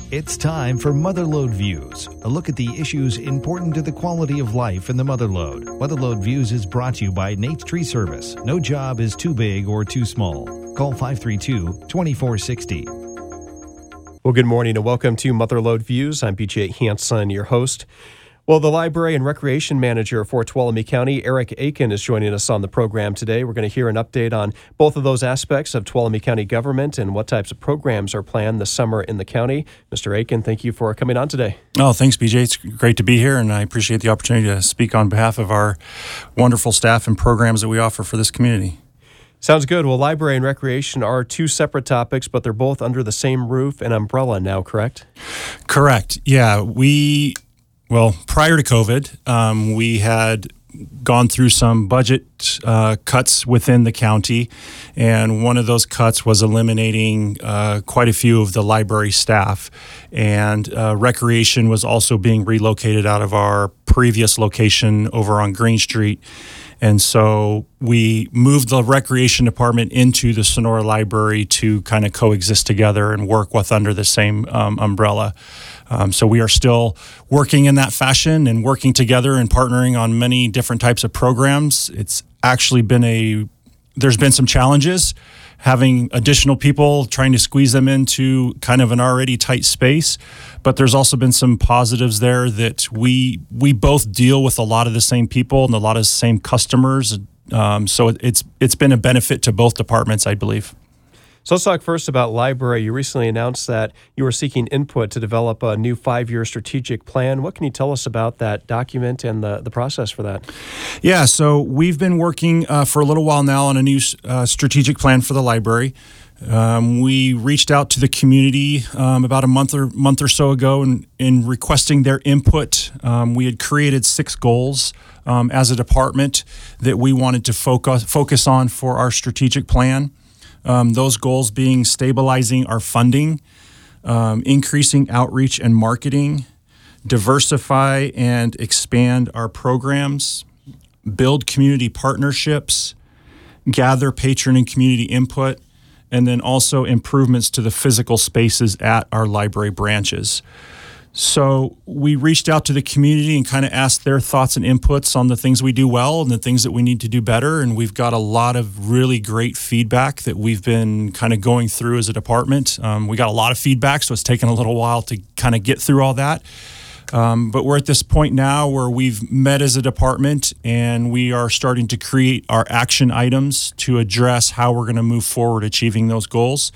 It's time for Motherlode Views, a look at the issues important to the quality of life in the Motherlode. Motherlode Views is brought to you by Nate's Tree Service. No job is too big or too small. Call 532-2460. Well, good morning and welcome to Motherlode Views. I'm BJ Hanson, your host. Well, the Library and Recreation Manager for Tuolumne County, Eric Aiken, is joining us on the program today. We're going to hear an update on both of those aspects of Tuolumne County government and what types of programs are planned this summer in the county. Mr. Aiken, thank you for coming on today. Oh, thanks, BJ. It's great to be here, and I appreciate the opportunity to speak on behalf of our wonderful staff and programs that we offer for this community. Sounds good. Well, library and recreation are two separate topics, but they're both under the same roof and umbrella now, correct? Correct. Yeah, prior to COVID, we had gone through some budget cuts within the county, and one of those cuts was eliminating quite a few of the library staff, and recreation was also being relocated out of our previous location over on Green Street. And so we moved the recreation department into the Sonora Library to kind of coexist together and work with under the same umbrella. So we are still working in that fashion and working together and partnering on many different types of programs. It's actually there's been some challenges having additional people, trying to squeeze them into kind of an already tight space. But there's also been some positives there that we both deal with a lot of the same people and a lot of the same customers. So it's been a benefit to both departments, I believe. So let's talk first about library. You recently announced that you were seeking input to develop a new 5-year strategic plan. What can you tell us about that document and the process for that? Yeah, so we've been working for a little while now on a new strategic plan for the library. We reached out to the community about a month or so ago in requesting their input. We had created 6 goals as a department that we wanted to focus on for our strategic plan. Those goals being stabilizing our funding, increasing outreach and marketing, diversify and expand our programs, build community partnerships, gather patron and community input, and then also improvements to the physical spaces at our library branches. So we reached out to the community and kind of asked their thoughts and inputs on the things we do well and the things that we need to do better. And we've got a lot of really great feedback that we've been kind of going through as a department. We got a lot of feedback, so it's taken a little while to kind of get through all that. But we're at this point now where we've met as a department and we are starting to create our action items to address how we're going to move forward achieving those goals.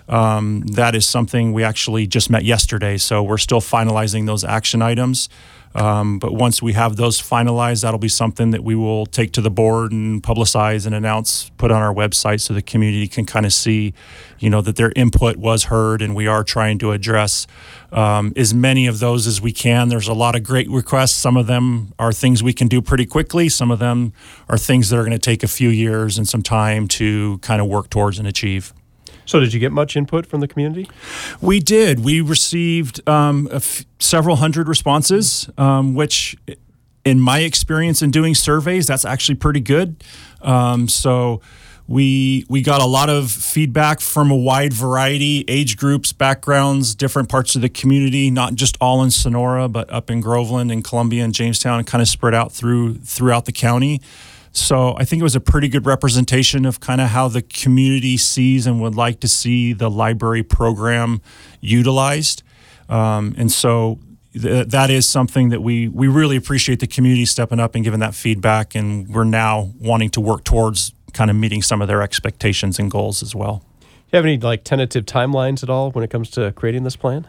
That is something we actually just met yesterday, so we're still finalizing those action items. But once we have those finalized, that'll be something that we will take to the board and publicize and announce, put on our website so the community can kind of see, that their input was heard, and we are trying to address as many of those as we can. There's a lot of great requests. Some of them are things we can do pretty quickly. Some of them are things that are going to take a few years and some time to kind of work towards and achieve. So did you get much input from the community? We did. We received several hundred responses, which in my experience in doing surveys, that's actually pretty good. So we got a lot of feedback from a wide variety, age groups, backgrounds, different parts of the community, not just all in Sonora, but up in Groveland and Columbia and Jamestown, and kind of spread out throughout the county. So I think it was a pretty good representation of kind of how the community sees and would like to see the library program utilized. And so that is something that we really appreciate the community stepping up and giving that feedback. And we're now wanting to work towards kind of meeting some of their expectations and goals as well. Do you have any tentative timelines at all when it comes to creating this plan?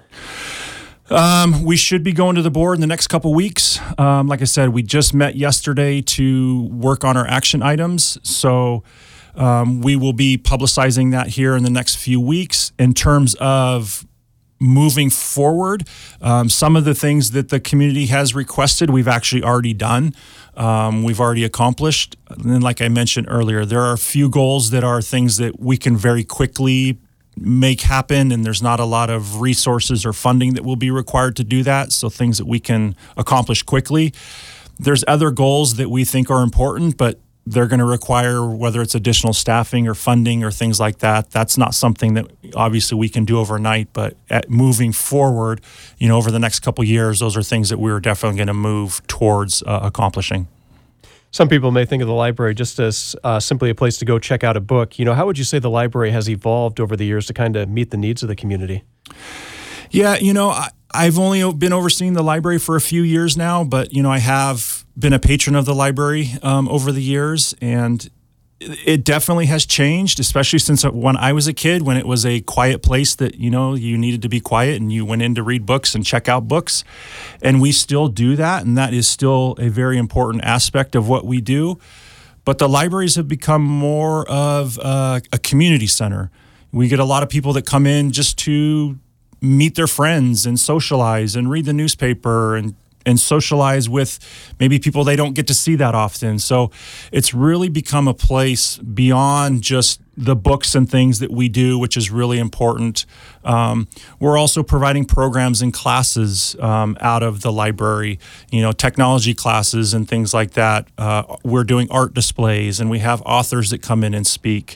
We should be going to the board in the next couple weeks. Like I said, we just met yesterday to work on our action items. So we will be publicizing that here in the next few weeks. In terms of moving forward, some of the things that the community has requested, we've actually already done. We've already accomplished. And like I mentioned earlier, there are a few goals that are things that we can very quickly make happen, and there's not a lot of resources or funding that will be required to do that, so things that we can accomplish quickly. There's other goals that we think are important, but they're going to require, whether it's additional staffing or funding or things like that. That's not something that obviously we can do overnight, but moving forward, over the next couple of years, those are things that we're definitely going to move towards accomplishing. Some people may think of the library just as simply a place to go check out a book. How would you say the library has evolved over the years to kind of meet the needs of the community? Yeah, I've only been overseeing the library for a few years now, but, I have been a patron of the library over the years, and it definitely has changed, especially since when I was a kid, when it was a quiet place that, you needed to be quiet and you went in to read books and check out books. And we still do that, and that is still a very important aspect of what we do. But the libraries have become more of a community center. We get a lot of people that come in just to meet their friends and socialize and read the newspaper and socialize with maybe people they don't get to see that often. So it's really become a place beyond just the books and things that we do, which is really important. We're also providing programs and classes out of the library, technology classes and things like that. We're doing art displays, and we have authors that come in and speak,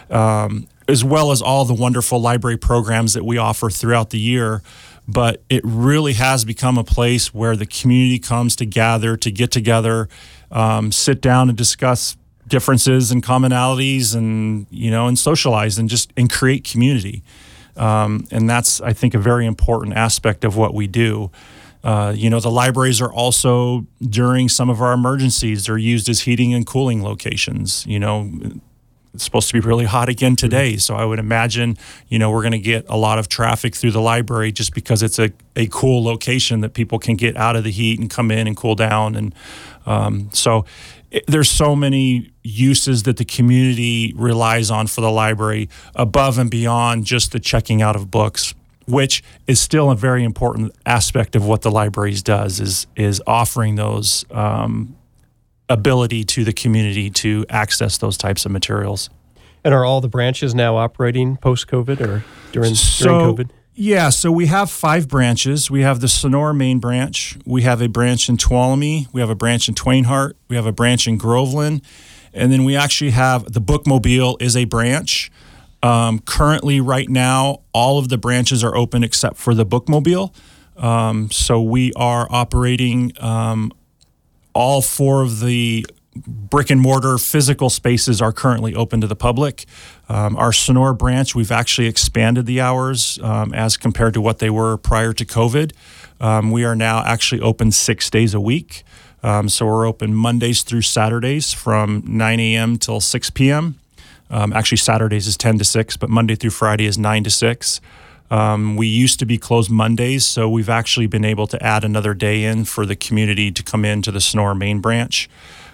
as well as all the wonderful library programs that we offer throughout the year. But it really has become a place where the community comes to gather, to get together, sit down and discuss differences and commonalities and, and socialize and create community. And that's, I think, a very important aspect of what we do. The libraries are also, during some of our emergencies, they're used as heating and cooling locations. It's supposed to be really hot again today, so I would imagine, we're going to get a lot of traffic through the library just because it's a cool location that people can get out of the heat and come in and cool down. And there's so many uses that the community relies on for the library above and beyond just the checking out of books, which is still a very important aspect of what the libraries does, is offering those ability to the community to access those types of materials. And are all the branches now operating post-COVID or during COVID? Yeah, so we have 5 branches. We have the Sonora main branch. We have a branch in Tuolumne. We have a branch in Twainhart. We have a branch in Groveland. And then we actually have the Bookmobile is a branch. Currently, right now, all of the branches are open except for the Bookmobile. So we are operating all 4 of the brick and mortar physical spaces are currently open to the public. Our Sonora branch, we've actually expanded the hours as compared to what they were prior to COVID. We are now actually open 6 days a week. So we're open Mondays through Saturdays from 9 a.m. till 6 p.m. Actually, Saturdays is 10 to 6, but Monday through Friday is 9 to 6. We used to be closed Mondays, so we've actually been able to add another day in for the community to come into the Sonora main branch.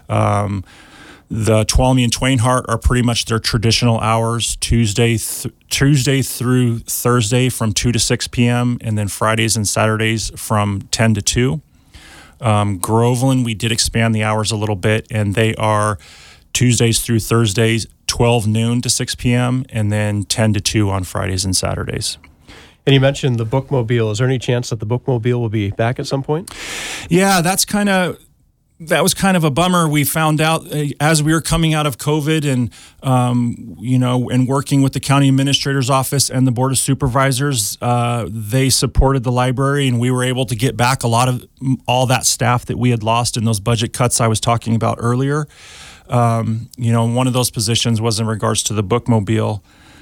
The Tuolumne and Twainhart are pretty much their traditional hours, Tuesday through Thursday from 2 to 6 p.m., and then Fridays and Saturdays from 10 to 2. Groveland, we did expand the hours a little bit, and they are Tuesdays through Thursdays, 12 noon to 6 p.m., and then 10 to 2 on Fridays and Saturdays. And you mentioned the Bookmobile. Is there any chance that the Bookmobile will be back at some point? Yeah, that was kind of a bummer. We found out as we were coming out of COVID and, and working with the county administrator's office and the board of supervisors, they supported the library, and we were able to get back a lot of all that staff that we had lost in those budget cuts I was talking about earlier. One of those positions was in regards to the Bookmobile.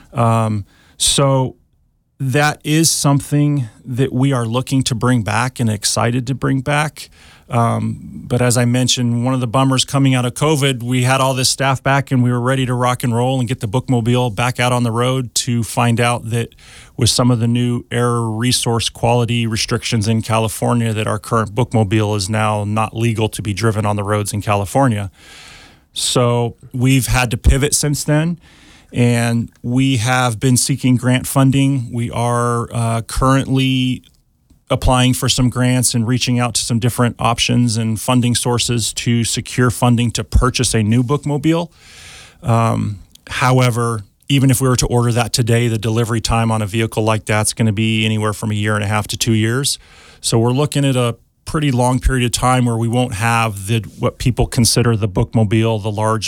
So that is something that we are looking to bring back and excited to bring back. But as I mentioned, one of the bummers coming out of COVID, we had all this staff back and we were ready to rock and roll and get the Bookmobile back out on the road, to find out that with some of the new air resource quality restrictions in California, that our current Bookmobile is now not legal to be driven on the roads in California. So we've had to pivot since then, and we have been seeking grant funding. We are currently applying for some grants and reaching out to some different options and funding sources to secure funding to purchase a new Bookmobile. However, even if we were to order that today, the delivery time on a vehicle like that's going to be anywhere from 1.5 years to 2 years. So we're looking at a pretty long period of time where we won't have what people consider the bookmobile, the large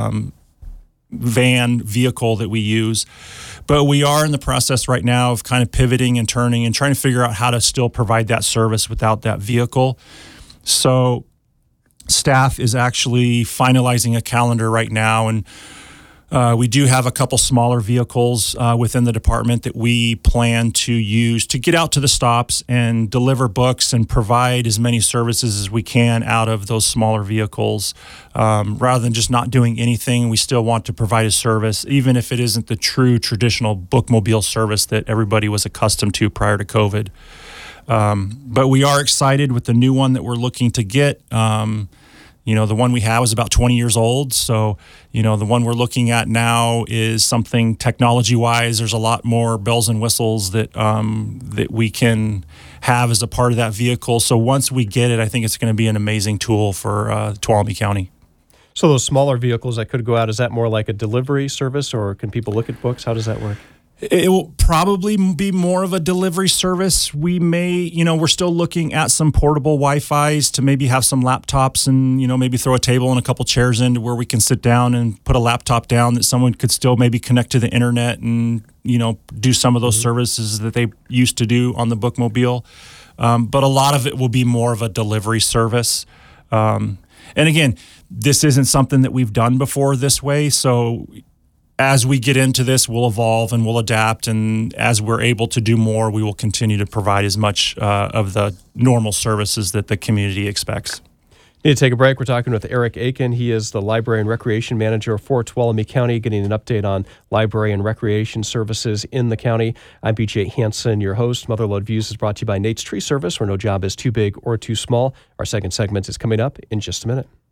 van vehicle that we use. But we are in the process right now of kind of pivoting and turning and trying to figure out how to still provide that service without that vehicle. So staff is actually finalizing a calendar right now, and we do have a couple smaller vehicles within the department that we plan to use to get out to the stops and deliver books and provide as many services as we can out of those smaller vehicles. Rather than just not doing anything, we still want to provide a service, even if it isn't the true traditional bookmobile service that everybody was accustomed to prior to COVID. But we are excited with the new one that we're looking to get. The one we have is about 20 years old. So, the one we're looking at now is something technology-wise. There's a lot more bells and whistles that we can have as a part of that vehicle. So once we get it, I think it's going to be an amazing tool for Tuolumne County. So those smaller vehicles that could go out, is that more like a delivery service, or can people look at books? How does that work? It will probably be more of a delivery service. We may, we're still looking at some portable Wi-Fi's to maybe have some laptops and, maybe throw a table and a couple chairs in to where we can sit down and put a laptop down that someone could still maybe connect to the internet and, do some of those services that they used to do on the bookmobile. But a lot of it will be more of a delivery service. And again, this isn't something that we've done before this way. So as we get into this, we'll evolve and we'll adapt. And as we're able to do more, we will continue to provide as much of the normal services that the community expects. Need to take a break. We're talking with Eric Aiken. He is the Library and Recreation Manager for Tuolumne County, getting an update on library and recreation services in the county. I'm BJ Hansen, your host. Motherlode Views is brought to you by Nate's Tree Service, where no job is too big or too small. Our second segment is coming up in just a minute.